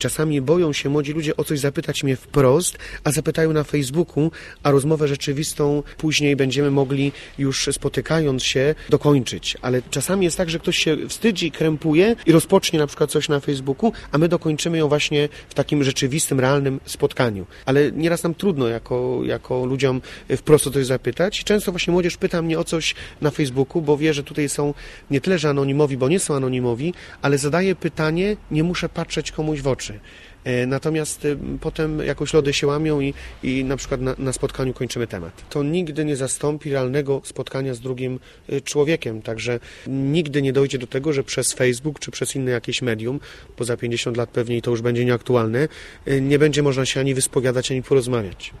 Czasami boją się młodzi ludzie o coś zapytać mnie wprost, a zapytają na Facebooku, a rozmowę rzeczywistą później będziemy mogli już spotykając się dokończyć. Ale czasami jest tak, że ktoś się wstydzi, krępuje i rozpocznie na przykład coś na Facebooku, a my dokończymy ją właśnie w takim rzeczywistym, realnym spotkaniu. Ale nieraz nam trudno jako ludziom wprost o coś zapytać. Często właśnie młodzież pyta mnie o coś na Facebooku, bo wie, że tutaj są nie tyle, że anonimowi, bo nie są anonimowi, ale zadaje pytanie, nie muszę patrzeć komuś w oczy. Natomiast potem jakoś lody się łamią i na przykład na spotkaniu kończymy temat. To nigdy nie zastąpi realnego spotkania z drugim człowiekiem, także nigdy nie dojdzie do tego, że przez Facebook czy przez inne jakieś medium, po za 50 lat pewnie to już będzie nieaktualne, nie będzie można się ani wyspowiadać, ani porozmawiać.